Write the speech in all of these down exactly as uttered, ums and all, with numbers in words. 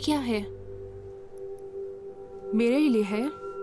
क्या है? मेरे लिए है।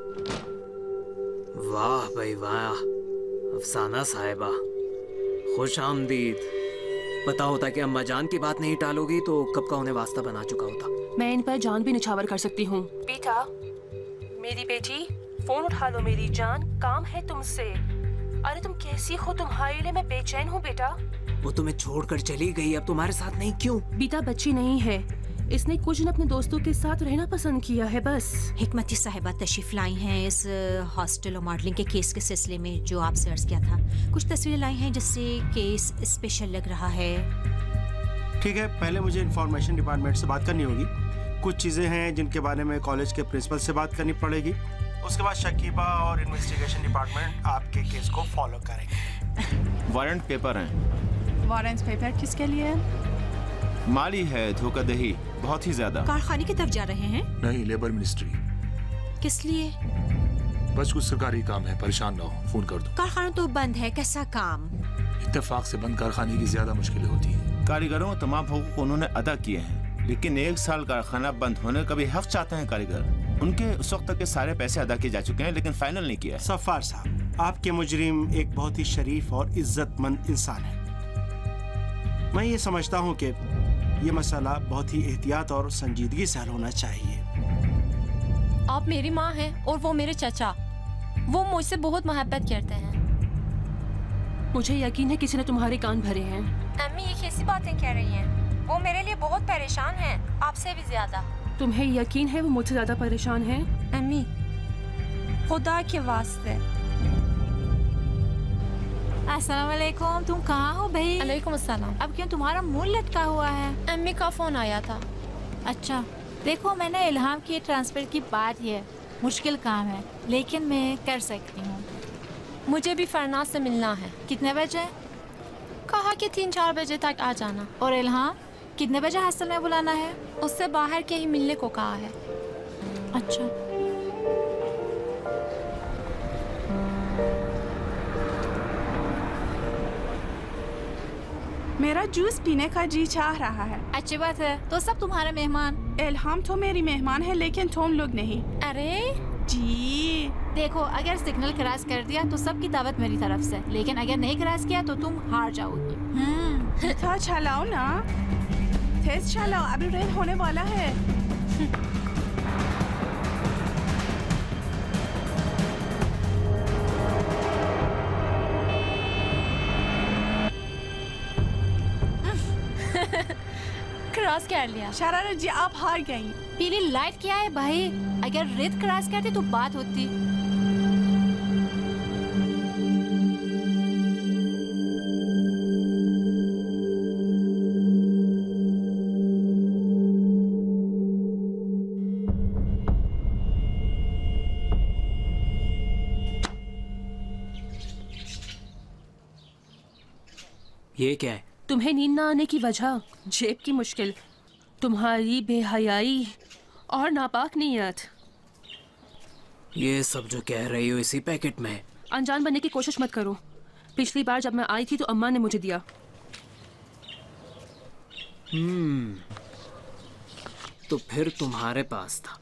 वाह भाई वाह, अफसाना साहिबा, खुश आमदीद। पता होता कि अम्मा जान की बात नहीं टालोगी तो कब का उन्हें वास्ता बना चुका होता। मैं इन पर जान भी निछावर कर सकती हूँ। बेटा, मेरी बेटी, फोन उठा लो मेरी जान, काम है तुमसे। अरे तुम कैसी हो? तुम्हारे लिए मैं बेचैन हूँ बेटा। वो तुम्हें छोड़कर चली गई, अब तुम्हारे साथ नहीं क्यों? बेटा बच्ची नहीं है, इसने कुछ दिन अपने दोस्तों के साथ रहना पसंद किया है बस। हिकमती साहिबा तशरीफ लाई हैं इस हॉस्टल और मॉडलिंग के केस के सिलसिले में जो आपसे अर्ज किया था। कुछ तस्वीरें लाई हैं जिससे केस स्पेशल लग रहा है। ठीक है, पहले मुझे इंफॉर्मेशन डिपार्टमेंट से बात करनी होगी। कुछ चीज़ें हैं जिनके बारे में कॉलेज के प्रिंसिपल से बात करनी पड़ेगी। उसके बाद शकीबा और इन्वेस्टिगेशन डिपार्टमेंट आपके केस को फॉलो करेंगे। वारंट पेपर हैं। वारंट पेपर किसके लिए? माली है, धोखाधड़ी बहुत ही ज्यादा। कारखाने की तरफ जा रहे हैं? नहीं, लेबर मिनिस्ट्री। किस लिए? बस कुछ सरकारी काम है, परेशान ना हो, फोन कर दो। कारखाना तो बंद है, कैसा काम? इत्तेफाक से बंद कारखाने की ज्यादा मुश्किलें होती हैं। कारीगरों तमाम हकूक उन्होंने अदा किए हैं, लेकिन एक साल कारखाना बंद होने का भी हक चाहते हैं कारीगर। उनके उस वक्त तक के सारे पैसे अदा किए जा चुके हैं, लेकिन फाइनल नहीं किया। सफार साहब, आपके मुजरिम एक बहुत ही शरीफ और इज्जतमंद इंसान है। मैं ये समझता हूँ कि ये मसला बहुत ही एहतियात और संजीदगी से हल होना चाहिए। आप मेरी माँ हैं और वो मेरे चाचा। वो मुझसे बहुत मोहब्बत करते हैं। मुझे यकीन है किसी ने तुम्हारे कान भरे हैं। अम्मी ये कैसी बातें कह रही हैं? वो मेरे लिए बहुत परेशान हैं, आपसे भी ज्यादा। तुम्हें यकीन है वो मुझसे ज्यादा परेशान है? अम्मी खुदा के वास्ते। अस्सलाम वालेकुम, तुम कहाँ हो भाई? वालेकुम अस्सलाम। अब क्यों तुम्हारा मुंह लटका हुआ है? अम्मी का फोन आया था। अच्छा, देखो मैंने इल्हाम की ट्रांसफर की बात है, मुश्किल काम है लेकिन मैं कर सकती हूँ। मुझे भी फरनाज से मिलना है। कितने बजे? कहा कि तीन चार बजे तक आ जाना। और इल्हाम कितने बजे हॉस्टल में बुलाना है? उससे बाहर के ही मिलने को कहा है। अच्छा, मेरा जूस पीने का जी चाह रहा है। अच्छी बात है, तो सब तुम्हारे मेहमान। इल्हाम तो मेरी मेहमान है लेकिन तुम लोग नहीं। अरे जी देखो, अगर सिग्नल क्रॉस कर दिया तो सबकी दावत मेरी तरफ से, लेकिन अगर नहीं क्रॉस किया तो तुम हार जाओगी। हम्म तो चलाओ ना, तेज चलाओ, अभी रेल होने वाला है। क्रॉस कर लिया। शरारत जी आप हार गई। पीली लाइट क्या है भाई? अगर रेत क्रॉस करते तो बात होती। ये क्या है? तुम्हें नींद ना आने की वजह जेब की मुश्किल, तुम्हारी बेहयाई और नापाक नीयत। ये सब जो कह रही हो इसी पैकेट में है। अनजान बनने की कोशिश मत करो। पिछली बार जब मैं आई थी तो अम्मा ने मुझे दिया। हम्म तो फिर तुम्हारे पास था।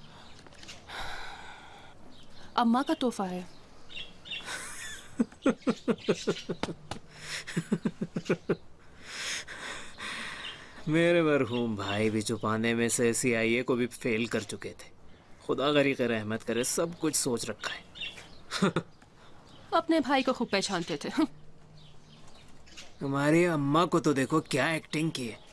अम्मा का तोहफा है। मेरे मरहूम भाई भी छुपाने में से सीआईए को भी फेल कर चुके थे। खुदा गरीक रहमत करे, सब कुछ सोच रखा है। अपने भाई को खूब पहचानते थे। हमारी अम्मा को तो देखो क्या एक्टिंग की है।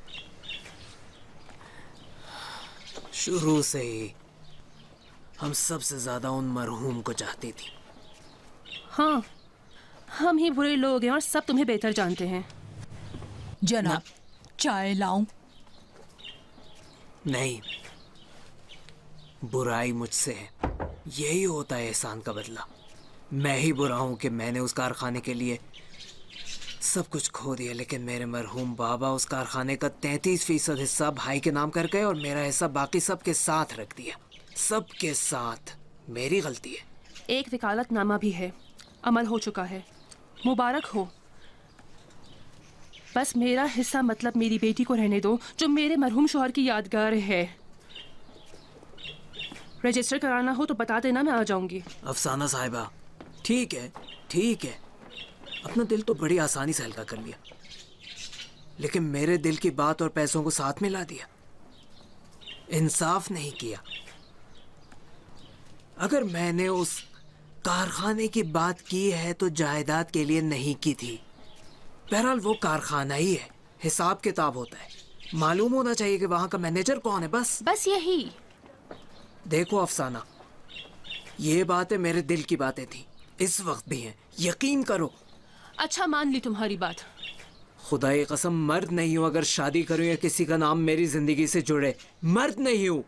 शुरू से ही हम सबसे ज्यादा उन मरहूम को चाहती थी। हाँ, हम ही बुरे लोग हैं और सब तुम्हें बेहतर जानते हैं। जनाब, चाय लाऊं? नहीं, बुराई मुझसे है। यही होता है एहसान का बदला। मैं ही बुरा हूं कि मैंने उस कारखाने के लिए सब कुछ खो दिया, लेकिन मेरे मरहूम बाबा उस कारखाने का तैंतीस फीसद हिस्सा भाई के नाम कर गए और मेरा हिस्सा बाकी सबके साथ रख दिया। सबके साथ। मेरी गलती है। एक वकालतनामा भी है, अमल हो चुका है, मुबारक हो। बस मेरा हिस्सा मतलब मेरी बेटी को रहने दो, जो मेरे मरहूम शौहर की यादगार है। रजिस्टर कराना हो तो बता देना, मैं आ जाऊंगी। अफसाना साहिबा, ठीक है ठीक है, अपना दिल तो बड़ी आसानी से हल्का कर लिया, लेकिन मेरे दिल की बात और पैसों को साथ मिला दिया, इंसाफ नहीं किया। अगर मैंने उस कारखाने की बात की है तो जायदाद के लिए नहीं की थी। बहरहाल वो कारखाना ही है, हिसाब किताब होता है, मालूम होना चाहिए कि वहां का मैनेजर कौन है। बस बस यही। देखो अफसाना, ये बातें मेरे दिल की बातें थी, इस वक्त भी हैं, यकीन करो। अच्छा, मान ली तुम्हारी बात। खुदा की कसम मर्द नहीं हूं अगर शादी करूं या किसी का नाम मेरी जिंदगी से जुड़े, मर्द नहीं हूं।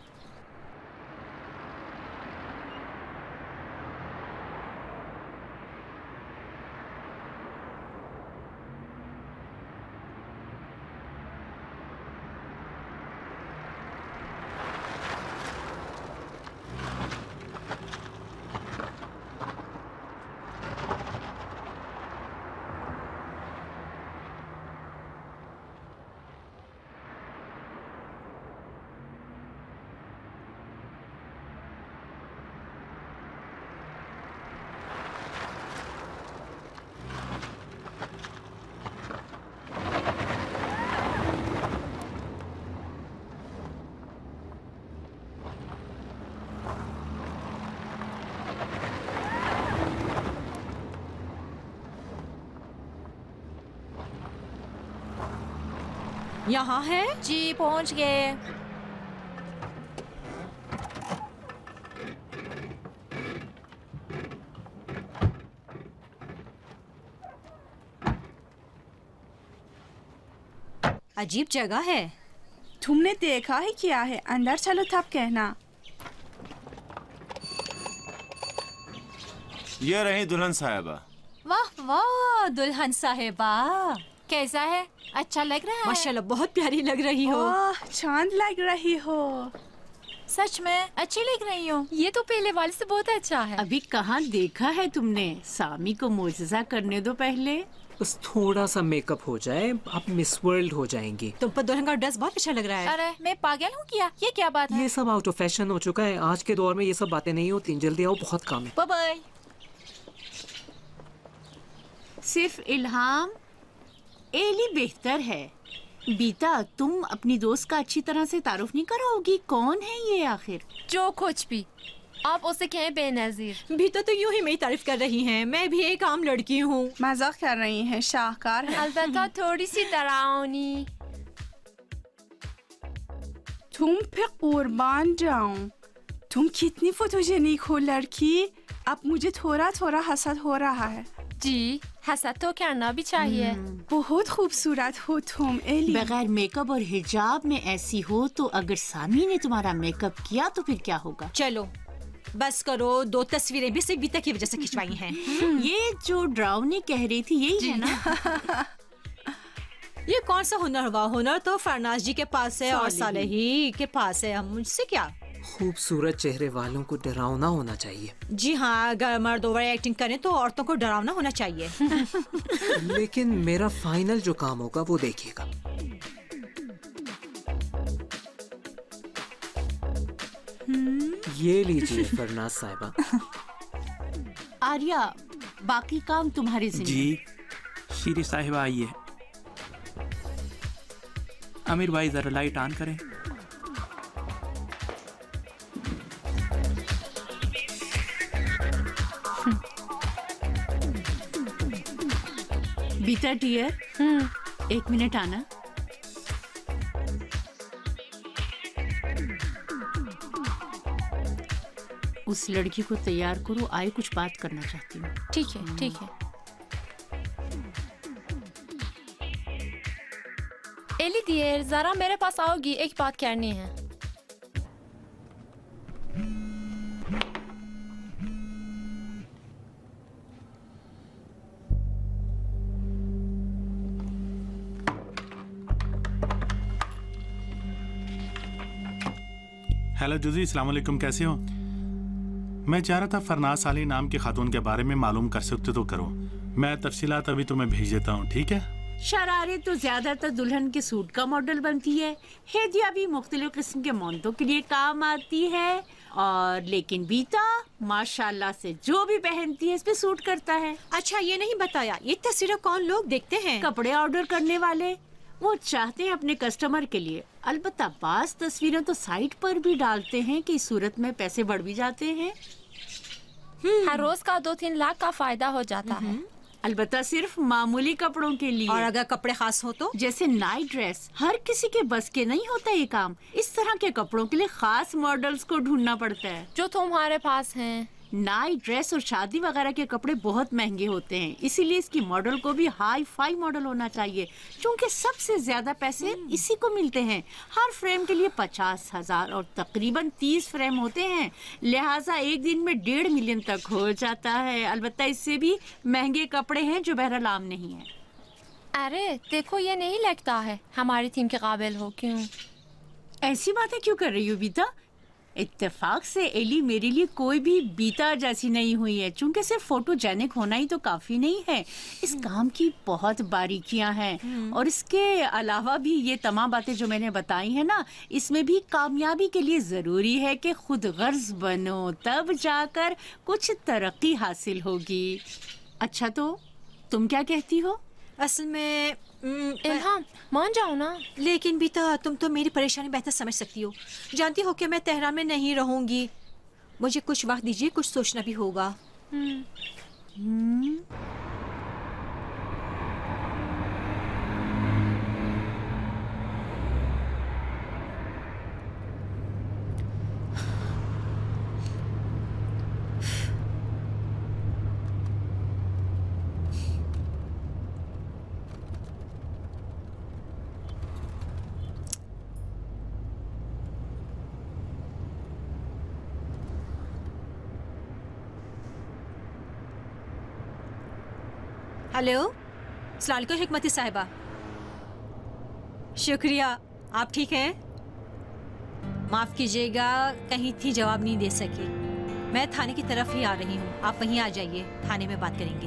यहाँ है? जी पहुंच गए। अजीब जगह है। तुमने देखा है क्या है? अंदर चलो तब कहना। ये रही दुल्हन साहिबा। वाह वाह दुल्हन साहिबा, कैसा है? अच्छा लग रहा है? माशाल्लाह बहुत प्यारी लग रही हो। ओह, चांद लग रही हो। सच में अच्छी लग रही हो। ये तो पहले वाले से बहुत अच्छा है। अभी कहाँ देखा है तुमने? सामी को मोजज़ा करने दो पहले। बस थोड़ा सा मेकअप हो जाए, आप मिस वर्ल्ड हो जाएंगी। तुम पर दुल्हन का ड्रेस बहुत अच्छा लग रहा है। अरे मैं पागल हूँ क्या? ये क्या बात है? ये सब आउट ऑफ फैशन हो चुका है, आज के दौर में ये सब बातें नहीं होती। जल्दी आओ, बहुत काम है। Bye bye. सिर्फ इल्हाम, एली बेहतर है। बीता, तुम अपनी दोस्त का अच्छी तरह से तारुफ नहीं कराओगी? कौन है ये आखिर? जो कुछ भी आप उसे कहें बेनजीर। बीता तो यूं ही मेरी तारीफ कर रही हैं, मैं भी एक आम लड़की हूँ। मजाक कर रही हैं, शाहकार है। अलबत्ता थोड़ी सी डरावनी। तुम पे कुर्बान जाऊं, तुम कितनी फोटोजेनिक हो लड़की। अब मुझे थोड़ा थोड़ा हसद हो रहा है। जी, हसद तो करना भी चाहिए। बहुत खूबसूरत हो तुम एली। बगैर मेकअप और हिजाब में ऐसी हो तो अगर सामी ने तुम्हारा मेकअप किया तो फिर क्या होगा? चलो बस करो, दो तस्वीरें भी सिर्फ बीता की वजह से खिंचवाई हैं। ये जो ड्राउनी कह रही थी यही है ना? ये कौन सा हुनर हुआ? हुनर तो फरनाज जी के पास है और सालेही के पास है, हम मुझसे क्या। खूबसूरत चेहरे वालों को डरावना होना चाहिए। जी हाँ, अगर मर्द ओवर एक्टिंग करें तो औरतों को डरावना होना चाहिए। लेकिन मेरा फाइनल जो काम होगा वो देखिएगा। ये लीजिए फरनाज साहिबा। आर्या, बाकी काम तुम्हारी जिम्मेदारी। जी शीरी साहिबा आइए। आमिर भाई जरा लाइट ऑन करें। बीता डियर, एक मिनट आना। उस लड़की को तैयार करो, आए कुछ बात करना चाहती हूँ। ठीक है ठीक है। एली डियर, जरा मेरे पास आओगी, एक बात करनी है। हेलो जूजी, अस्सलाम वालेकुम, कैसे हो? मैं चाह रहा था फरनाज साली नाम की खातून के बारे में मालूम कर सकते तो करो। मैं तफसीलात अभी तुम्हें भेज देता हूँ, ठीक है? शरारे तो ज्यादातर दुल्हन के सूट का मॉडल बनती है। हेदिया भी मुख्तलिफ किस्म के मौंतों के लिए काम आती है और लेकिन बीता माशाल्लाह से जो भी पहनती है इस पे सूट करता है। अच्छा, ये नहीं बताया ये तस्वीरें कौन लोग देखते हैं? कपड़े ऑर्डर करने वाले, वो चाहते हैं अपने कस्टमर के लिए। अलबत्ता बास तस्वीरें तो साइट पर भी डालते हैं कि इस सूरत में पैसे बढ़ भी जाते हैं। हर रोज का दो तीन लाख का फायदा हो जाता है। अलबत्ता सिर्फ मामूली कपड़ों के लिए। और अगर कपड़े खास हो तो? जैसे नाइट ड्रेस, हर किसी के बस के नहीं होता ये काम। इस तरह के कपड़ों के लिए खास मॉडल्स को ढूंढना पड़ता है जो तुम्हारे पास हैं। नाइट ड्रेस और शादी वगैरह के कपड़े बहुत महंगे होते हैं, इसीलिए इसकी मॉडल को भी हाई फाई मॉडल होना चाहिए, क्योंकि सबसे ज्यादा पैसे इसी को मिलते हैं। हर फ्रेम के लिए पचास हजार और तकरीबन तीस फ्रेम होते हैं, लिहाजा एक दिन में डेढ़ मिलियन तक हो जाता है। अलबत्ता इससे भी महंगे कपड़े हैं जो बहरहाल आम नहीं है। अरे देखो, ये नहीं लगता है हमारी थीम के काबिल हो। क्यों ऐसी बातें क्यों कर रही हो बीता? इत्तेफाक से एली मेरे लिए कोई भी बीता जैसी नहीं हुई है, चूंकि सिर्फ फोटोजेनिक होना ही तो काफी नहीं है। इस काम की बहुत बारीकियां हैं और इसके अलावा भी ये तमाम बातें जो मैंने बताई हैं ना, इसमें भी कामयाबी के लिए जरूरी है कि खुद गर्ज बनो, तब जाकर कुछ तरक्की हासिल होगी। अच्छा, तो तुम क्या कहती हो? असल में इल्हाम, मान जाओ ना। लेकिन बीता, तुम तो मेरी परेशानी बेहतर समझ सकती हो। जानती हो कि मैं तेहरान में नहीं रहूंगी। मुझे कुछ वक्त दीजिए, कुछ सोचना भी होगा। हेलो, अस्सलाम वालेकुम हिकमती साहिबा। शुक्रिया, आप ठीक हैं? माफ़ कीजिएगा, कहीं थी जवाब नहीं दे सकी। मैं थाने की तरफ ही आ रही हूँ, आप वहीं आ जाइए, थाने में बात करेंगे।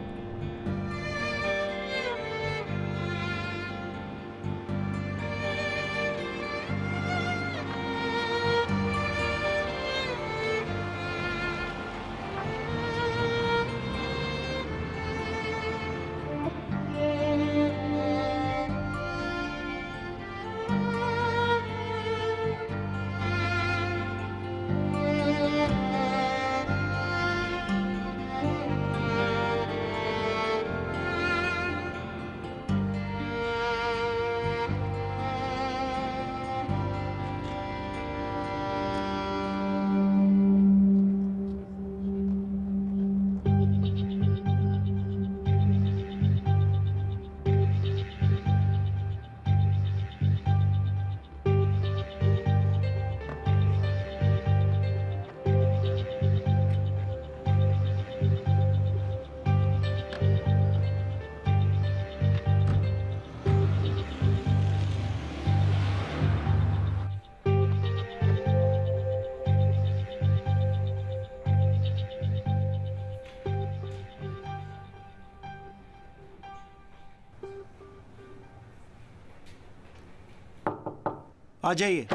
आ जाइए।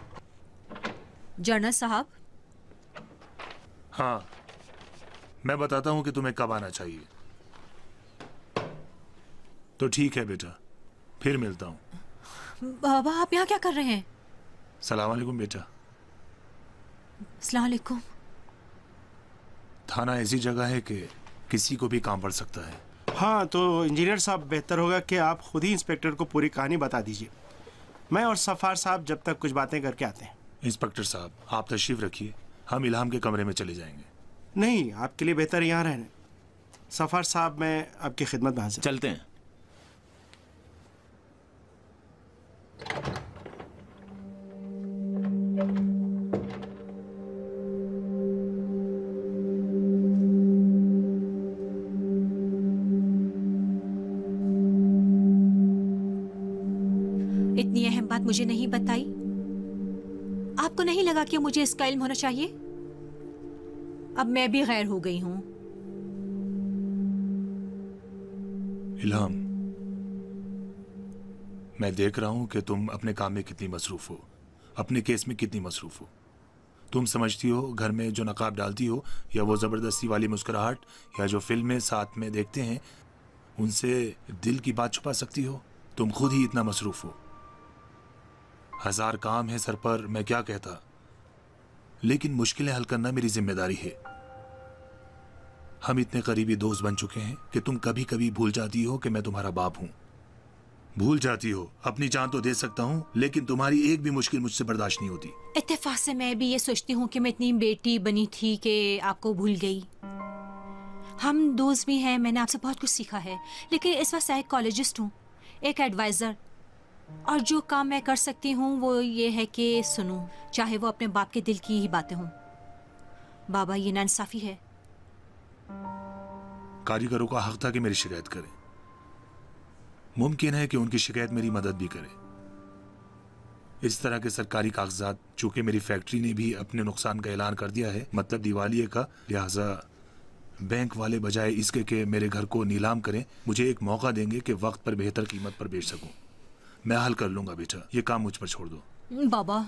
जनरल साहब। हाँ, मैं बताता हूँ कि तुम्हें कब आना चाहिए। तो ठीक है बेटा, फिर मिलता हूँ। बाबा, आप यहाँ क्या कर रहे हैं? सलाम वालेकुम बेटा। सलाम वालेकुम। थाना ऐसी जगह है कि किसी को भी काम पड़ सकता है। हाँ, तो इंजीनियर साहब, बेहतर होगा कि आप खुद ही इंस्पेक्टर को पूरी कहानी बता दीजिए। मैं और सफार साहब जब तक कुछ बातें करके आते हैं। इंस्पेक्टर साहब, आप तशरीफ रखिए, हम इल्हाम के कमरे में चले जाएंगे। नहीं, आपके लिए बेहतर यहाँ रहने। सफार साहब, मैं आपकी खिदमत में हाजिर। चलते हैं। इतनी अहम बात मुझे नहीं बताई। आपको नहीं लगा कि मुझे इसका इल्म होना चाहिए? अब मैं भी गैर हो गई हूं। इल्हाम, मैं देख रहा हूं कि तुम अपने काम में कितनी मसरूफ हो, अपने केस में कितनी मसरूफ हो। तुम समझती हो घर में जो नकाब डालती हो, या वो ज़बरदस्ती वाली मुस्कुराहट, या जो फिल्में साथ में देखते हैं, उनसे दिल की बात छुपा सकती हो? तुम खुद ही इतना मसरूफ हो, हजार काम है सर पर, मैं क्या कहता, लेकिन मुश्किलें हल करना मेरी जिम्मेदारी है। हम इतने करीबी दोस्त बन चुके हैं कि तुम कभी कभी भूल जाती हो कि मैं तुम्हारा बाप हूं। भूल जाती हो अपनी जान तो दे सकता हूं, लेकिन तुम्हारी एक भी मुश्किल मुझसे बर्दाश्त नहीं होती। इत्तेफाक से मैं भी ये सोचती हूँ कि मैं इतनी बेटी बनी थी कि आपको भूल गई। हम दोस्त भी हैं, मैंने आपसे बहुत कुछ सीखा है, लेकिन इस वक्त साइकोलॉजिस्ट हूँ, एक एडवाइज़र, और जो काम मैं कर सकती हूँ वो ये है कि सुनूं, चाहे वो अपने बाप के दिल की ही बातें हों। बाबा, ये नाइंसाफ़ी है। कारीगरों का हक था कि मेरी शिकायत करें। मुमकिन है कि उनकी शिकायत मेरी मदद भी करे। इस तरह के सरकारी कागजात, चूंकि मेरी फैक्ट्री ने भी अपने नुकसान का ऐलान कर दिया है, मतलब दिवालिये का, लिहाजा बैंक वाले बजाय इसके कि मेरे घर को नीलाम करें, मुझे एक मौका देंगे कि वक्त पर बेहतर कीमत पर बेच सकूं। मैं हल कर लूंगा बेटा, ये काम मुझ पर छोड़ दो। बाबा,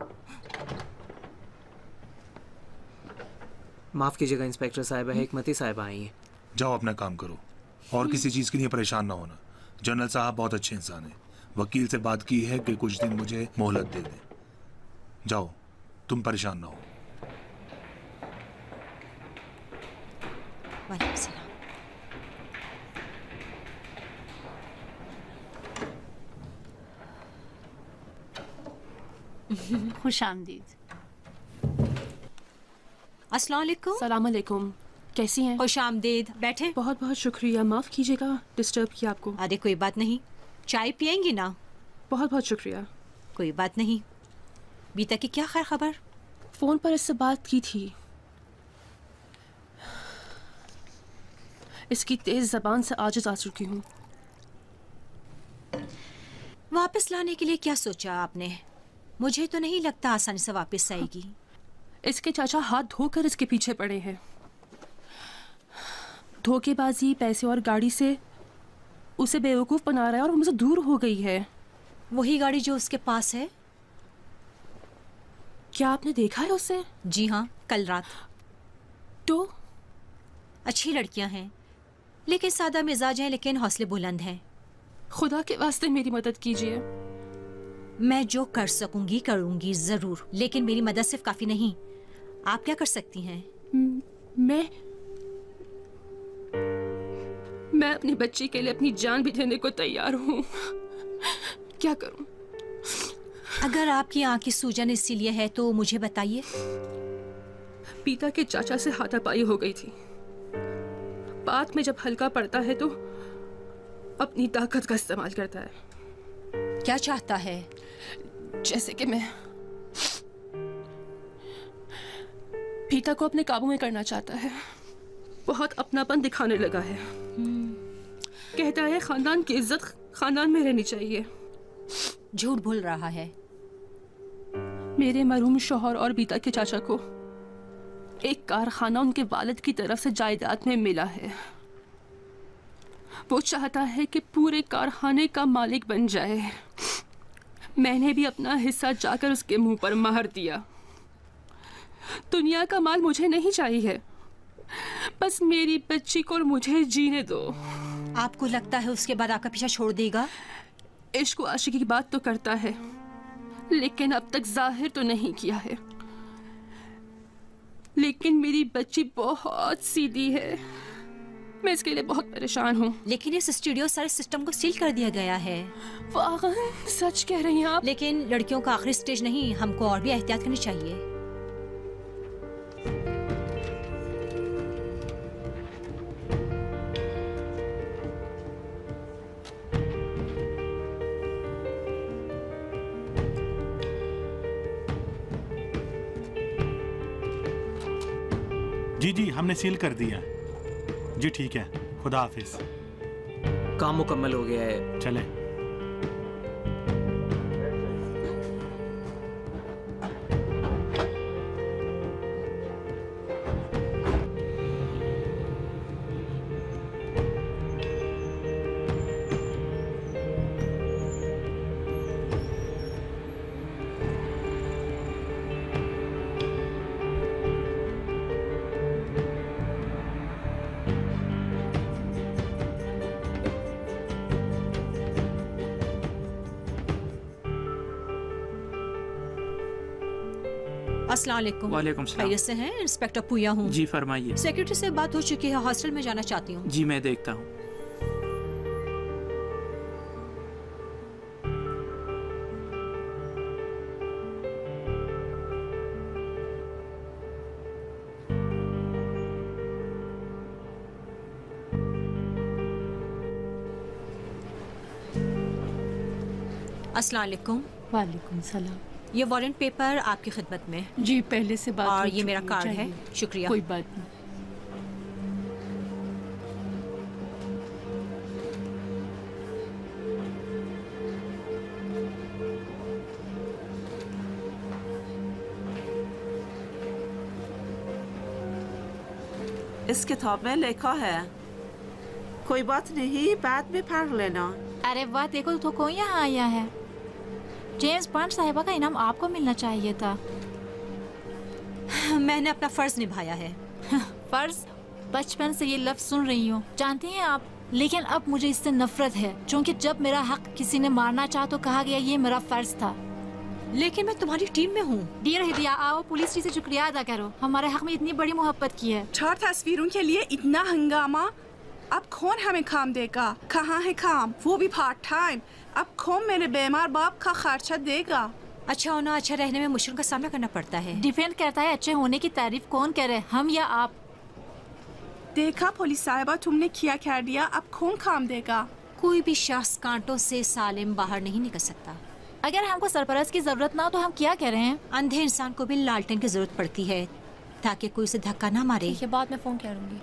माफ कीजिएगा इंस्पेक्टर साहिबा, हिकमती साहिबा आई हैं। जाओ अपना काम करो और किसी चीज के लिए परेशान ना होना। जनरल साहब बहुत अच्छे इंसान हैं, वकील से बात की है कि कुछ दिन मुझे मोहलत दे दें। जाओ, तुम परेशान ना हो। वालेकुम सलाम। खुश आमदीद। अस्सलाम वालेकुम। सलाम अलैकुम, कैसी हैं? खुश आमदीद, बैठे। बहुत बहुत शुक्रिया, माफ़ कीजिएगा डिस्टर्ब किया आपको। अरे कोई बात नहीं, चाय पियेंगी ना? बहुत बहुत शुक्रिया। कोई बात नहीं। बीता की क्या खैर खबर? फ़ोन पर इससे बात की थी, इसकी तेज़ ज़बान से आजिज़ आ चुकी हूँ। वापस लाने के लिए क्या सोचा आपने? मुझे तो नहीं लगता आसानी से वापस आएगी। इसके चाचा हाथ धोकर इसके पीछे पड़े हैं। धोखेबाजी, पैसे और गाड़ी से उसे बेवकूफ़ बना रहा है और मुझसे दूर हो गई है। वही गाड़ी जो उसके पास है? क्या आपने देखा है उसे? जी हाँ, कल रात। तो अच्छी लड़कियां हैं, लेकिन सादा मिजाज हैं, लेकिन हौसले बुलंद हैं। खुदा के वास्ते मेरी मदद कीजिए। मैं जो कर सकूंगी करूंगी जरूर, लेकिन मेरी मदद सिर्फ काफी नहीं। आप क्या कर सकती हैं? मैं मैं अपनी बच्ची के लिए अपनी जान भी देने को तैयार हूँ। क्या करूं? अगर आपकी आंख की सूजन इसीलिए है तो मुझे बताइए। पिता के चाचा से हाथापाई हो गई थी। बात में जब हल्का पड़ता है तो अपनी ताकत का इस्तेमाल करता है। क्या चाहता है? जैसे कि मैं पिता को अपने काबू में करना चाहता है। बहुत अपनापन दिखाने लगा है। कहता है खानदान की इज्जत खानदान में रहनी चाहिए। झूठ बोल रहा है। मेरे मरहूम शौहर और बीता के चाचा को एक कारखाना उनके वालिद की तरफ से जायदाद में मिला है। वो चाहता है कि पूरे कारखाने का मालिक बन जाए। मैंने भी अपना हिस्सा जाकर उसके मुंह पर मार दिया। दुनिया का माल मुझे नहीं चाहिए, बस मेरी बच्ची को और मुझे जीने दो। आपको लगता है उसके बाद आपका पीछा छोड़ देगा? इश्क और आशिकी की बात तो करता है, लेकिन अब तक जाहिर तो नहीं किया है। लेकिन मेरी बच्ची बहुत सीधी है, मैं इसके लिए बहुत परेशान हूँ। लेकिन इस स्टूडियो सारे सिस्टम को सील कर दिया गया है। वाकई सच कह रही हैं आप? लेकिन लड़कियों का आखिरी स्टेज नहीं, हमको और भी एहतियात करनी चाहिए। जी जी, हमने सील कर दिया। जी ठीक है, खुदा हाफिज। काम मुकम्मल हो गया है, चले। अस्सलाम वालेकुम। वालेकुम सलाम। खैरियत से हैं? इंस्पेक्टर पुया हूँ। जी फरमाइए। सेक्रेटरी से बात हो चुकी है, हॉस्टल में जाना चाहती हूँ। जी मैं देखता हूँ। अस्सलाम वालेकुम। वालेकुम सलाम। ये वारंट पेपर आपकी खिदमत में। जी पहले से बात और हो ये मेरा चुकी कार्ड है। चाहिए। शुक्रिया। कोई बात नहीं। इस किताब में लिखा है कोई बात नहीं, बाद में पढ़ लेना। अरे वाह, देखो तो कौन यहाँ आया है। जेम्स बॉन्ड साहिबा का इनाम आपको मिलना चाहिए था। मैंने अपना फर्ज निभाया है। फर्ज? बचपन से ये लफ्ज सुन रही हूँ, जानती हैं आप। लेकिन अब मुझे इससे नफरत है, क्योंकि जब मेरा हक किसी ने मारना चाहा तो कहा गया ये मेरा फर्ज था। लेकिन मैं तुम्हारी टीम में हूँ। डियर हिदिया, आओ पुलिस से शुक्रिया अदा करो, हमारे हक में इतनी बड़ी मोहब्बत की है। चार तस्वीरों के लिए इतना हंगामा। अब कौन हमें काम देगा? कहाँ है काम, वो भी पार्ट टाइम। अब कौन मेरे बीमार बाप का खर्चा देगा? अच्छा होना, अच्छा रहने में मुश्किल का सामना करना पड़ता है। डिपेंड करता है अच्छे होने की तारीफ कौन करे, हम या आप। देखा पुलिस साहिबा, तुमने क्या क्या दिया। अब कौन काम देगा? कोई भी शख्स कांटों से सालिम बाहर नहीं निकल सकता। अगर हमको सरपरस्त की जरूरत ना हो तो हम क्या कह रहे हैं? अंधे इंसान को भी लालटेन की जरूरत पड़ती है ताकि कोई उसे धक्का ना मारे। ये बाद में फोन करूंगी।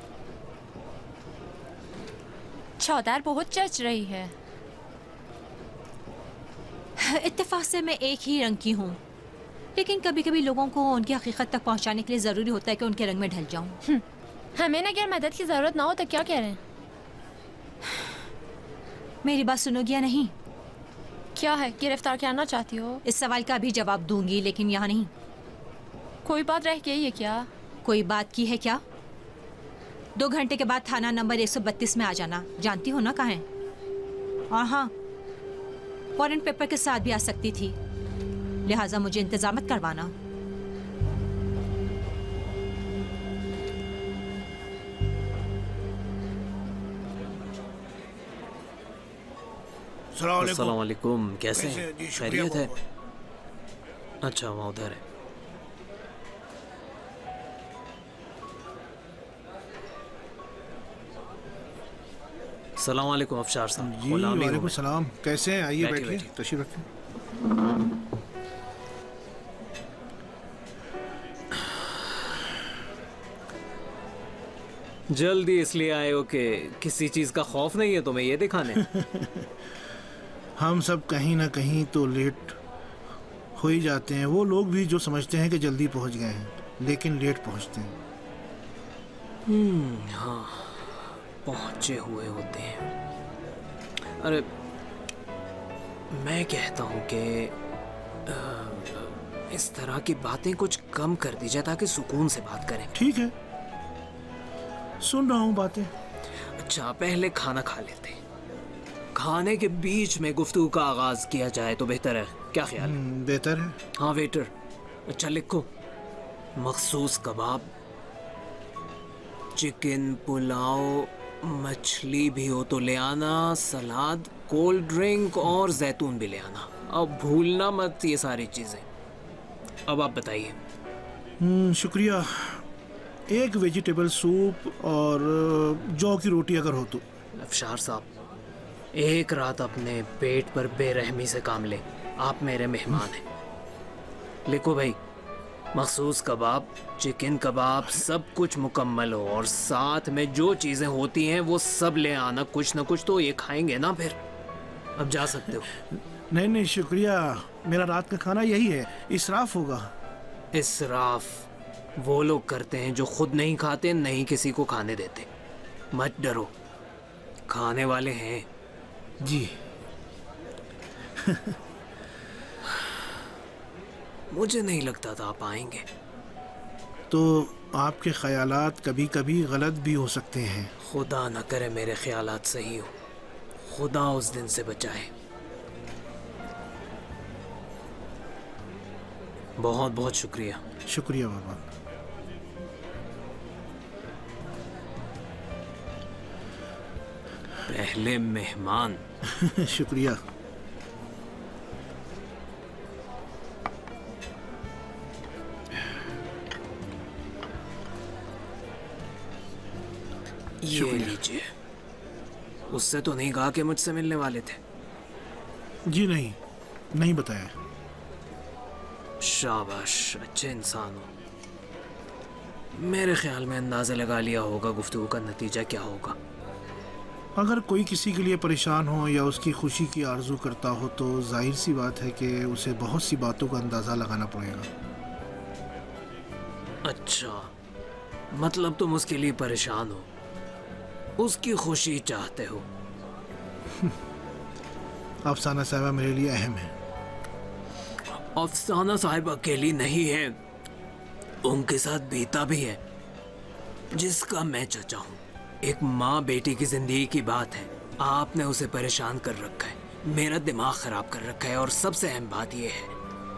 चौधार बहुत चर्च रही है। इत्तेफाक से मैं एक ही रंग की हूँ, लेकिन कभी कभी लोगों को उनकी हकीकत तक पहुँचाने के लिए जरूरी होता है कि उनके रंग में ढल जाऊँ। हमें अगर मदद की जरूरत ना हो तो क्या कह रहे हैं? मेरी बात सुनोगी या नहीं? क्या है, गिरफ्तार करना चाहती हो? इस सवाल का भी जवाब दूंगी, लेकिन यहाँ नहीं। कोई बात रह गई है क्या? कोई बात की है क्या? दो घंटे के बाद थाना नंबर एक सौ बत्तीस में आ जाना। जानती हो ना कहाँ है? और हाँ, वारंट पेपर के साथ भी आ सकती थी, लिहाजा मुझे इंतजाम मत करवाना। अस्सलाम वालेकुम। कैसे हैं? जी, शुक्रिया खैरियत है? बहुत। अच्छा, वहाँ उधर है। अस्सलाम वालेकुम अफशार साहब। जी गुलामी हूँ वालेकुम मैं। सलाम। कैसे हैं? आइए बैठिए, बैठिए, बैठिए। तशरीफ रखें। जल्दी इसलिए आए हो कि किसी चीज का खौफ नहीं है तुम्हें ये दिखाने? हम सब कहीं ना कहीं तो लेट हो ही जाते हैं। वो लोग भी जो समझते हैं कि जल्दी पहुंच गए हैं, लेकिन लेट पहुंचते हैं। हम्म, हाँ, पहुंचे हुए होते हैं। अरे मैं कहता हूँ कि अ, इस तरह की बातें कुछ कम कर दी जाए ताकि सुकून से बात करें। ठीक है, सुन रहा हूँ बातें। अच्छा, पहले खाना खा लेते हैं। खाने के बीच में गुफ्तगू का आगाज किया जाए तो बेहतर है, क्या ख्याल है? हम्म, बेहतर है। हाँ वेटर, अच्छा लिखो। मखसूस कबाब, चिकन पुलाव, मछली भी हो तो ले आना, सलाद, कोल्ड ड्रिंक और जैतून भी ले आना। अब भूलना मत ये सारी चीजें। अब आप बताइए। हम्म, शुक्रिया। एक वेजिटेबल सूप और जौ की रोटी अगर हो तो। अफशार साहब, एक रात अपने पेट पर बेरहमी से काम ले, आप मेरे मेहमान हैं। लिखो भाई, मखसूस कबाब, चिकन कबाब, सब कुछ मुकम्मल हो और साथ में जो चीज़ें होती हैं वो सब ले आना। कुछ ना कुछ तो ये खाएंगे ना फिर। अब जा सकते हो। नहीं नहीं शुक्रिया, मेरा रात का खाना यही है। इसराफ होगा। इसराफ वो लोग करते हैं जो खुद नहीं खाते, नहीं किसी को खाने देते। मत डरो, खाने वाले हैं जी। मुझे नहीं लगता था आप आएंगे। तो आपके ख्यालात कभी कभी गलत भी हो सकते हैं। खुदा न करे मेरे ख्यालात सही हो, खुदा उस दिन से बचाए। बहुत बहुत शुक्रिया। शुक्रिया बाबा। पहले मेहमान। शुक्रिया। ये लीजिए। उससे तो नहीं कहा कि मुझसे मिलने वाले थे? जी नहीं, नहीं बताया। शाबाश, अच्छे इंसान हो। मेरे ख्याल में अंदाजा लगा लिया होगा गुफ्तगू का नतीजा क्या होगा। अगर कोई किसी के लिए परेशान हो या उसकी खुशी की आरजू करता हो तो जाहिर सी बात है कि उसे बहुत सी बातों का अंदाजा लगाना पड़ेगा। अच्छा, मतलब तुम उसके लिए परेशान हो, उसकी खुशी चाहते हो। अफसाना साहिबा मेरे लिए अहम है। अफसाना साहिब अकेली नहीं है, उनके साथ बीता भी है जिसका मैं चचा हूँ। एक माँ बेटी की जिंदगी की बात है, आपने उसे परेशान कर रखा है, मेरा दिमाग खराब कर रखा है। और सबसे अहम बात यह है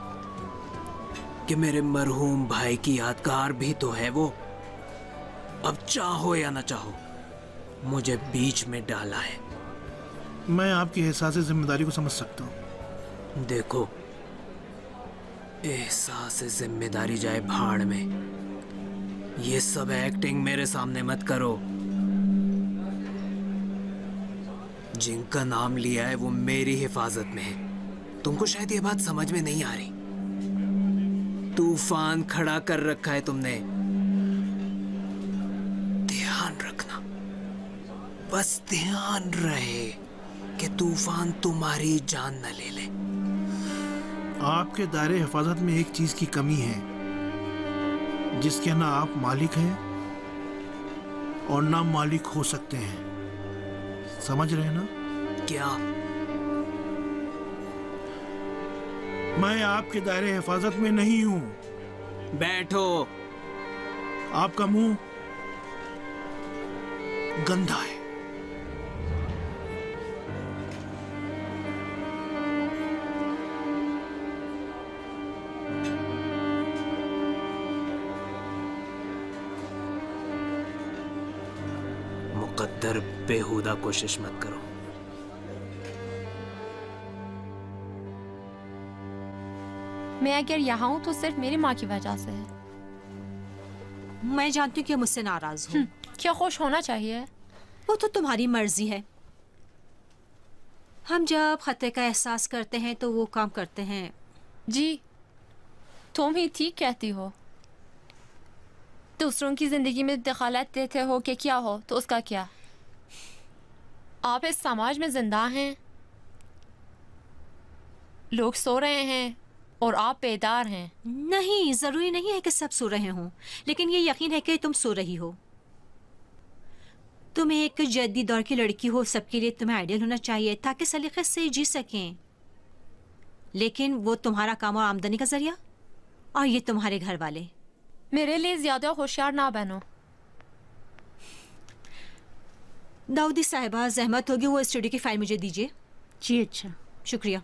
कि मेरे मरहूम भाई की यादगार भी तो है वो। अब चाहो या ना चाहो मुझे बीच में डाला है। मैं आपकी एहसास जिम्मेदारी को समझ सकता हूँ। देखो, एहसास जिम्मेदारी जाए भाड़ में, ये सब एक्टिंग मेरे सामने मत करो। जिनका नाम लिया है वो मेरी हिफाजत में है। तुमको शायद ये बात समझ में नहीं आ रही। तूफान खड़ा कर रखा है तुमने, ध्यान रखना, बस ध्यान रहे कि तूफान तुम्हारी जान न ले ले। आपके दायरे हिफाजत में एक चीज की कमी है जिसके ना आप मालिक हैं और ना मालिक हो सकते हैं। समझ रहे हैं ना? क्या? मैं आपके दायरे हिफाजत में नहीं हूं। बैठो। आपका मुंह गंदा है। मुकद्दर बेहुदा कोशिश मत करो। मैं अगर यहाँ हूँ तो सिर्फ मेरी माँ की वजह से है। मैं जानती हूँ कि मुझसे नाराज हो। क्या खुश होना चाहिए? वो तो तुम्हारी मर्जी है। हम जब खतरे का एहसास करते हैं तो वो काम करते हैं। जी, तुम ही ठीक कहती हो। दूसरों की जिंदगी में दखलत देते हो कि क्या हो तो उसका क्या। आप इस समाज में जिंदा हैं, लोग सो रहे हैं और आप बेदार हैं। नहीं, जरूरी नहीं है कि सब सो रहे हों, लेकिन ये यकीन है कि तुम सो रही हो। तुम एक जद्दी दौर की लड़की हो, सबके लिए तुम्हें आइडियल होना चाहिए ताकि सलीके से जी सकें। लेकिन वो तुम्हारा काम और आमदनी का जरिया, और ये तुम्हारे घर वाले। मेरे लिए ज्यादा होशियार ना बनो। दाऊदी साहिबा, जहमत होगी वो स्टूडियो की फाइल मुझे दीजिए। जी अच्छा, शुक्रिया।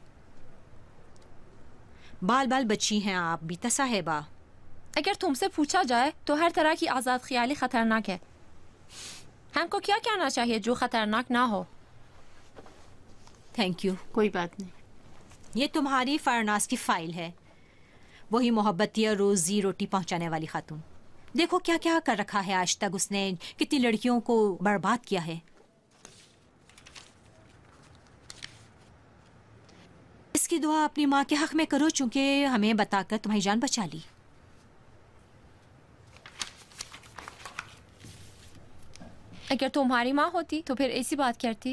बाल बाल बच्ची हैं आप बीता साहिबा। अगर तुमसे पूछा जाए तो हर तरह की आज़ाद ख्याली खतरनाक है। हमको क्या कहना चाहिए जो खतरनाक ना हो? Thank you. कोई बात नहीं। ये तुम्हारी फरनास की फाइल है, वही मोहब्बतिया रोजी रोटी पहुंचाने वाली खातून। देखो क्या क्या कर रखा है आज तक उसने, कितनी लड़कियों को बर्बाद किया है। इसकी दुआ अपनी माँ के हक में करो, चूंकि हमें बताकर तुम्हारी जान बचा ली। अगर तुम्हारी माँ होती तो फिर ऐसी बात करती।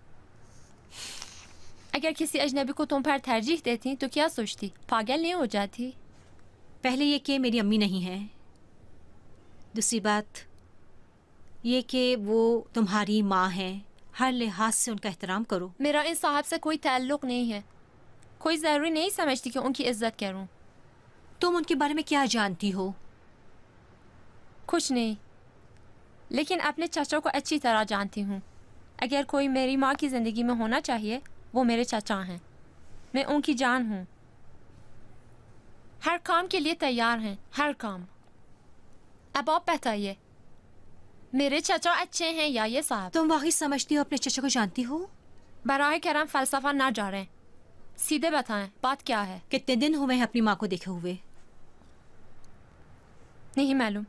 अगर किसी अजनबी को तुम पर तरजीह देती तो क्या सोचती? पागल नहीं हो जाती? पहले ये कि मेरी अम्मी नहीं है, दूसरी बात ये कि वो तुम्हारी माँ है, हर लिहाज से उनका एहतराम करो। मेरा इन साहब से कोई ताल्लुक नहीं है, कोई ज़रूरी नहीं समझती कि उनकी इज्जत करूं। तुम उनके बारे में क्या जानती हो? कुछ नहीं, लेकिन अपने चाचा को अच्छी तरह जानती हूँ। अगर कोई मेरी माँ की ज़िंदगी में होना चाहिए वो मेरे चाचा हैं। मैं उनकी जान हूँ। हर काम के लिए तैयार हैं, हर काम। अब आप बताइए, मेरे चचा अच्छे हैं या ये साहब? तुम वाकई समझती हो अपने चचा को जानती हो? बराह करम फलसफा ना जा रहे हैं, सीधे बताएं बात क्या है? कितने दिन हुए हैं अपनी माँ को देखे हुए? नहीं मालूम,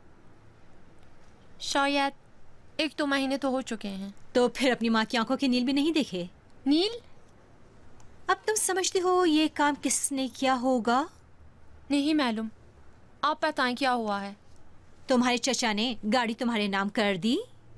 शायद एक दो महीने तो हो चुके हैं। तो फिर अपनी माँ की आंखों के नील भी नहीं देखे? नील? अब तुम समझती हो ये काम किसने किया होगा? नहीं मालूम, आप बताएं क्या हुआ है? तुम्हारे चचा ने गाड़ी तुम्हारे नाम कर दी?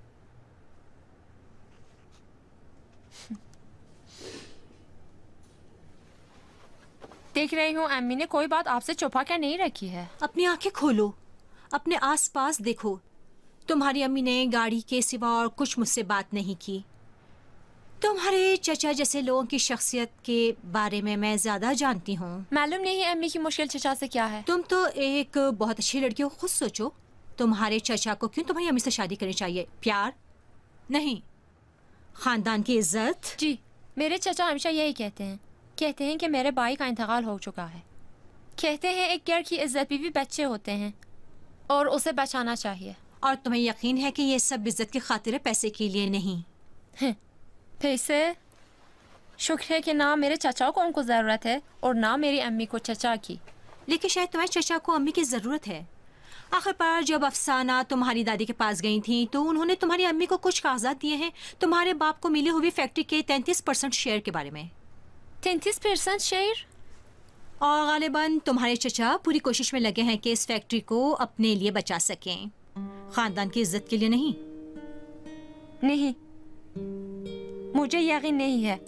देख रही हूँ अम्मी ने कोई बात आपसे छुपा कर नहीं रखी है। अपनी आंखें खोलो, अपने आसपास देखो। तुम्हारी अम्मी ने गाड़ी के सिवा और कुछ मुझसे बात नहीं की। तुम्हारे चचा जैसे लोगों की शख्सियत के बारे में मैं ज्यादा जानती हूँ। मालूम नहीं अम्मी की मुश्किल चचा से क्या है। तुम तो एक बहुत अच्छी लड़की हो, खुद सोचो। तुम्हारे चचा को क्यों तुम्हारी अम्मी से शादी करनी चाहिए? प्यार नहीं, खानदान की इज्जत। जी, मेरे चचा हमेशा यही कहते हैं कहते हैं कि मेरे भाई का इंतकाल हो चुका है। कहते हैं एक घर की इज्जत भी, भी बच्चे होते हैं और उसे बचाना चाहिए। और तुम्हें यकीन है कि ये सब इज्जत की खातिर पैसे के लिए नहीं है? पैसे? शुक्र है कि ना मेरे चचा को उनको ज़रूरत है और ना मेरी अम्मी को चचा की। लेकिन शायद तुम्हारे चचा को अम्मी की ज़रूरत है। आखिर पर जब अफसाना तुम्हारी दादी के पास गई थी तो उन्होंने तुम्हारी अम्मी को कुछ कागजात दिए हैं तुम्हारे बाप को मिली हुई फैक्ट्री के तैंतीस परसेंट शेयर के बारे में। तैंतीस परसेंट शेयर? और गालिबन तुम्हारे चचा पूरी कोशिश में लगे हैं कि इस फैक्ट्री को अपने लिए बचा सकें, खानदान की इज्जत के लिए नहीं। नहीं, मुझे यकीन नहीं है।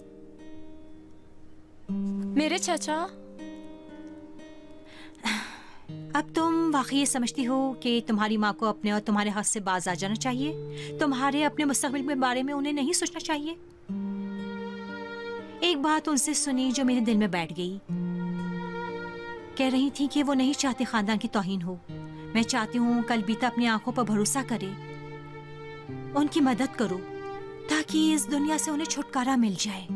मेरे चचा। अब तुम वाकई ये समझती हो कि तुम्हारी माँ को अपने और तुम्हारे हाथ से बाज आ जाना चाहिए? तुम्हारे अपने मुस्तकबिल के बारे में उन्हें नहीं सोचना चाहिए? एक बात उनसे सुनी जो मेरे दिल में बैठ गई। कह रही थी कि वो नहीं चाहते खानदान की तौहीन हो। मैं चाहती हूँ कल बीता अपनी आंखों पर भरोसा करे, उनकी मदद करो ताकि इस दुनिया से उन्हें छुटकारा मिल जाए।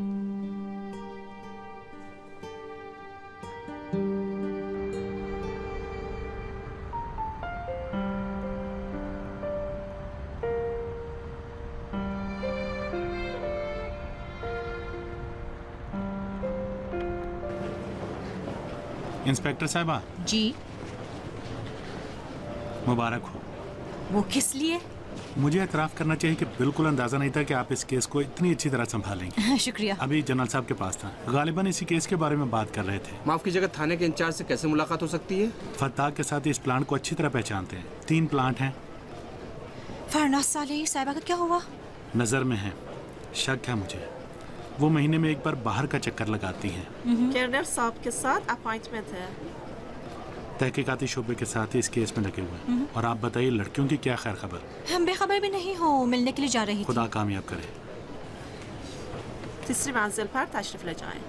इंस्पेक्टर साहबा जी। मुबारक हो। वो किस लिए? मुझे एतराफ़ करना चाहिए कि बिल्कुल अंदाजा नहीं था कि आप इस केस को इतनी अच्छी तरह संभालेंगे। शुक्रिया। अभी जनरल साहब के पास था, गालिबन इसी केस के बारे में बात कर रहे थे। माफ कीजिएगा, थाने के इंचार्ज से कैसे मुलाकात हो सकती है? फत्ताह के साथ इस प्लांट को अच्छी तरह पहचानते हैं। तीन प्लांट हैं। फरनाज साले साहिबा का क्या हुआ? नजर में है, शक है मुझे। वो महीने में एक बार बाहर का चक्कर लगाती हैं। कर्नल साहब के साथ अपॉइंटमेंट है। तहकीकाती शोबे के साथ ही इस केस में लगे हुए हैं। और आप बताइए लड़कियों की क्या खैर खबर? हम बेखबर भी नहीं हो, मिलने के लिए जा रही थी। खुदा कामयाब करे। तीसरी मंजिल पर तशरीफ ले जाएं।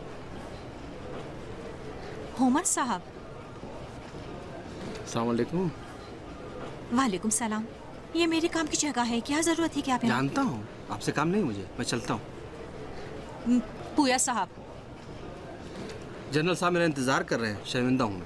होमर साहब। अस्सलाम वालेकुम। वालेकुम सलाम। ये मेरे काम की जगह है, क्या जरूरत है कि आप यहाँ? जानता हूँ, आपसे काम नहीं मुझे, मैं चलता हूँ। पूया साहब। जनरल साहब मेरा इंतजार कर रहे हैं, शर्मिंदा हूँ मैं।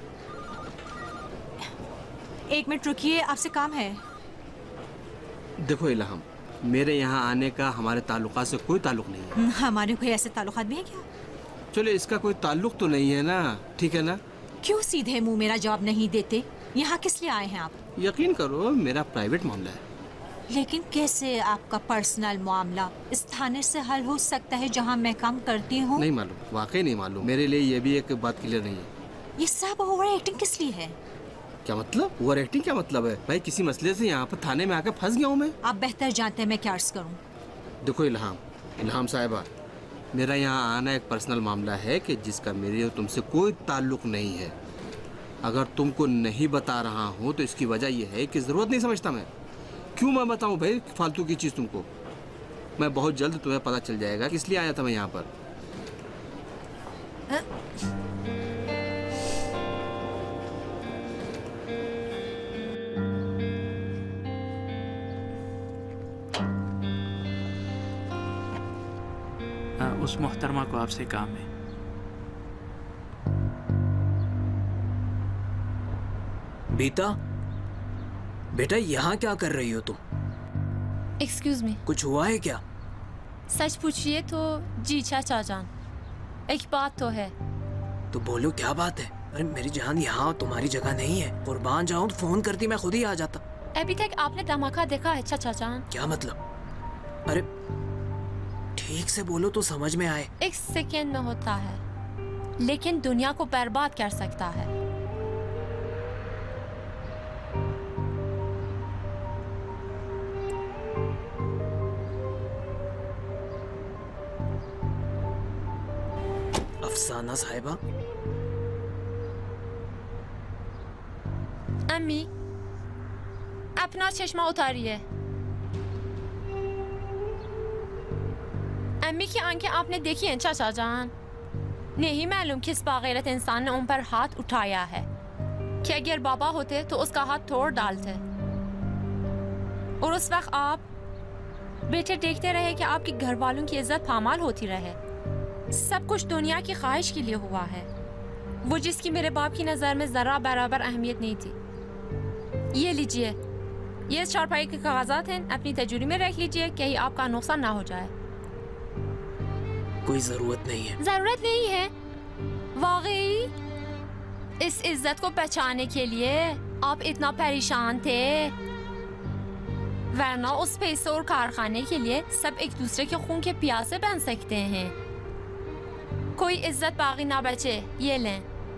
एक मिनट रुकिए, आपसे काम है। देखो इल्हाम, मेरे यहाँ आने का हमारे ताल्लुकात से कोई ताल्लुक नहीं है। हमारे कोई ऐसे ताल्लुकात भी हैं क्या? चलो इसका कोई ताल्लुक तो नहीं है ना, ठीक है ना? क्यों सीधे मुंह मेरा जवाब नहीं देते? यहाँ किस लिए आए हैं आप? यकीन करो मेरा प्राइवेट मामला है। लेकिन कैसे आपका पर्सनल मामला इस थाने से हल हो सकता है जहाँ मैं काम करती हूँ? नहीं मालूम, वाकई नहीं मालूम। मेरे लिए ये भी एक बात क्लियर नहीं है। ये सब ओवर एक्टिंग किस लिए है? क्या मतलब? ओवर एक्टिंग क्या मतलब है? भाई किसी मसले से यहाँ पर थाने में आकर फंस गया हूँ मैं। आप बेहतर जानते हैं मैं क्या अर्ज करूँ। देखो इल्हाम, इल्हाम साहिबा, मेरा यहाँ आना एक पर्सनल मामला है कि जिसका मेरे और तुमसे कोई ताल्लुक नहीं है। अगर तुमको नहीं बता रहा हूँ तो इसकी वजह यह है कि ज़रूरत नहीं समझता मैं। क्यों मैं बताऊँ भाई फालतू की चीज़ तुमको? मैं बहुत जल्द तुम्हें पता चल जाएगा किस लिए आया था मैं यहाँ पर। आ, उस मोहतरमा को आपसे काम है। बीता, बेटा यहाँ क्या कर रही हो तुम? एक्सक्यूज मी, कुछ हुआ है क्या? सच पूछिए तो जी चाचा जान, एक बात तो है। तो बोलो क्या बात है? अरे मेरी जान, यहाँ तुम्हारी जगह नहीं है। कुर्बान जाऊँ तो फोन करती, मैं खुद ही आ जाता। अभी तक आपने धमाका देखा है चाचा जान? क्या मतलब? अरे ठीक से बोलो तो समझ में आए। एक सेकेंड में होता है, लेकिन दुनिया को बर्बाद कर सकता है। अफसाना साहिबा। अम्मी, अपना चश्मा उतारिए। अम्मी की आंखें आपने देखी हैं चाचा जान? नहीं मालूम किस बागैरत इंसान ने उन पर हाथ उठाया है कि अगर बाबा होते तो उसका हाथ तोड़ डालते। और उस वक्त आप बेटे देखते रहे कि आपके घर वालों की इज्जत पामाल होती रहे। सब कुछ दुनिया की ख्वाहिश के लिए हुआ है, वो जिसकी मेरे बाप की नज़र में ज़रा बराबर अहमियत नहीं थी। ये लीजिए, ये चारपाई के कागजात हैं, अपनी तिजोरी में रख लीजिए, कहीं आपका नुकसान ना हो जाए। कोई जरूरत नहीं है। जरूरत नहीं है वाकई? इस इज्जत को बचाने के लिए आप इतना परेशान थे, वरना उस पैसे और कारखाने के लिए सब एक दूसरे के खून के प्यासे बन सकते हैं। कोई इज्जत बाकी ना बचे, ये लें।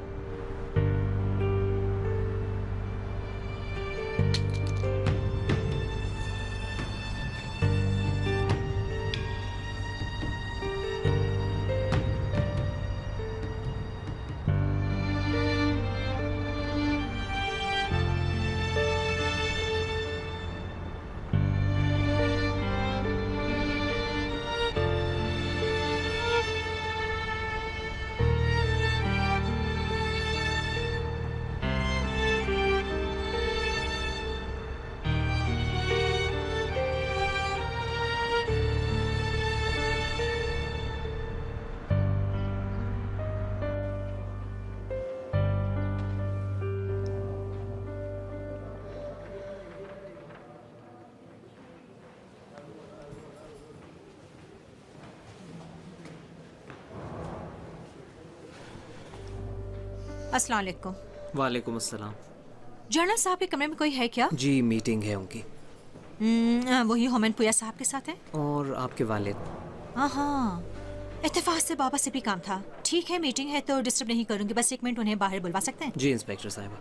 अस्सलाम वालेकुम। वालेकुम अस्सलाम। जनरल साहब के कमरे में कोई है क्या? जी मीटिंग है उनकी। हम्म, वही होमन पुया साहब के साथ है। और आपके वालिद। हाँ हाँ, इत्तेफाक से बाबा से भी काम था। ठीक है, मीटिंग है तो डिस्टर्ब नहीं करूंगी, बस एक मिनट उन्हें बाहर बुलवा सकते हैं? जी इंस्पेक्टर साहिबा।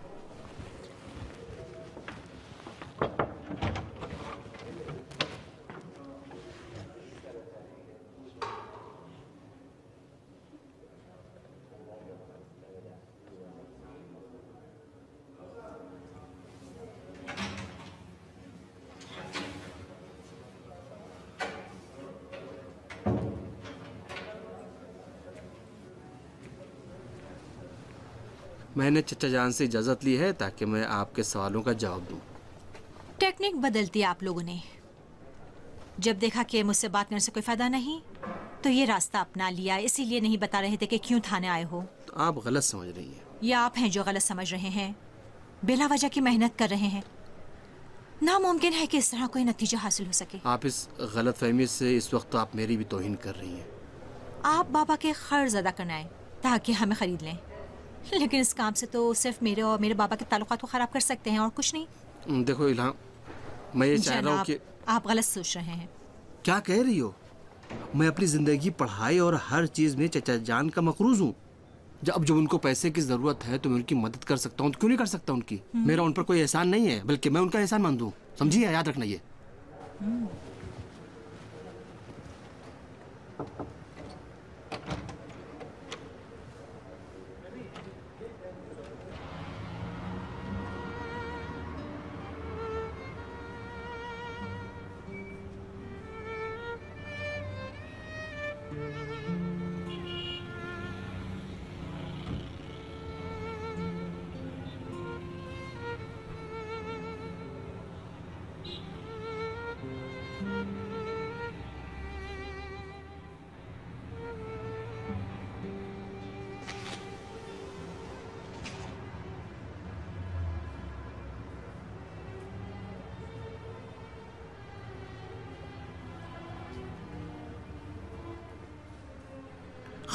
मैंने चचा जान से इजाज़त ली है ताकि मैं आपके सवालों का जवाब दूं। टेक्निक बदल दी आप लोगों ने। जब देखा कि मुझसे बात करने से कोई फायदा नहीं तो ये रास्ता अपना लिया। इसीलिए नहीं बता रहे थे कि क्यों थाने आए हो। तो आप गलत समझ रही हैं। या आप हैं जो गलत समझ रहे हैं। बिला वजह की मेहनत कर रहे हैं। नामुमकिन है कि इस तरह कोई नतीजा हासिल हो सके। आप इस गलत फहमी से इस वक्त तो आप मेरी भी तौहीन कर रही हैं। आप बाबा के खर्ज अदा करना है ताकि हमें खरीद लें, लेकिन इस काम से तो सिर्फ मेरे और मेरे बाबा के ताल्लुकात को खराब कर सकते हैं और कुछ नहीं। देखो इल्हाम, मैं ये चाह रहा हूँ कि आप गलत सोच रहे हैं। क्या कह रही हो? मैं अपनी जिंदगी पढ़ाई और हर चीज में चचा जान का मकरूज हूँ। जब जब उनको पैसे की जरूरत है तो मैं उनकी मदद कर सकता हूँ, तो क्यों नहीं कर सकता उनकी? मेरा उन पर कोई एहसान नहीं है, बल्कि मैं उनका एहसान मान दूँ। समझिए, याद रखना ये।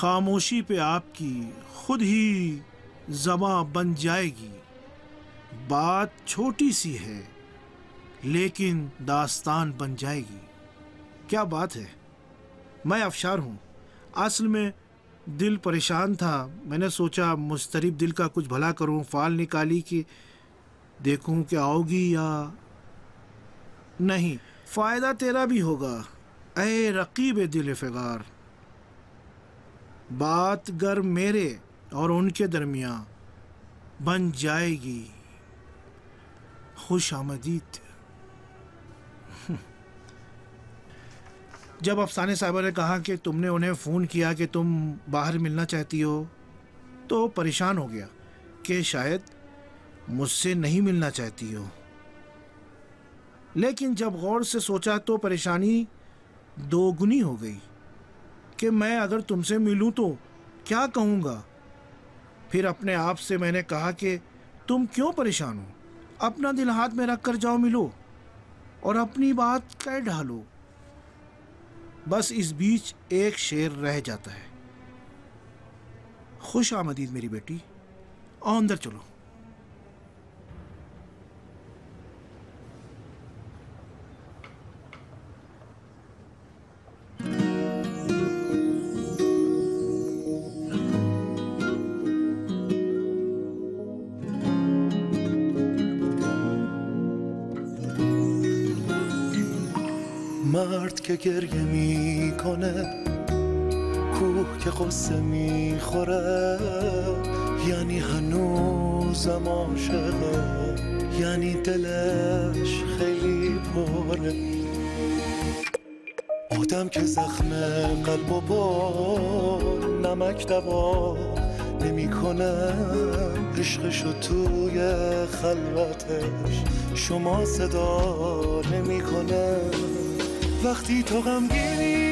खामोशी पे आपकी खुद ही ज़बां बन जाएगी। बात छोटी सी है लेकिन दास्तान बन जाएगी। क्या बात है। मैं अफशार हूँ। असल में दिल परेशान था। मैंने सोचा मुस्तरिब दिल का कुछ भला करूँ। फाल निकाली कि देखूँ कि आओगी या नहीं। फ़ायदा तेरा भी होगा ऐ रकीब दिल फिगार। बात गर मेरे और उनके दरमियाँ बन जाएगी। खुश आमदीद। जब अफसाने साहिबा ने कहा कि तुमने उन्हें फ़ोन किया कि तुम बाहर मिलना चाहती हो तो परेशान हो गया कि शायद मुझसे नहीं मिलना चाहती हो। लेकिन जब गौर से सोचा तो परेशानी दोगुनी हो गई कि मैं अगर तुमसे मिलूं तो क्या कहूँगा। फिर अपने आप से मैंने कहा कि तुम क्यों परेशान हो, अपना दिल हाथ में रख कर जाओ, मिलो और अपनी बात कह ढालो। बस इस बीच एक शेर रह जाता है। खुश आमदीद मेरी बेटी, आओ अंदर चलो। مرد که گریه میکنه، کوه که قصه میخوره، یعنی هنوزم عاشقه، یعنی دلش خیلی پره. آدم که زخم قلب و با نمک دوا نمیکنه، عشقشو توی خلوتش شما صدا نمیکنه. وقتی تو غمگینی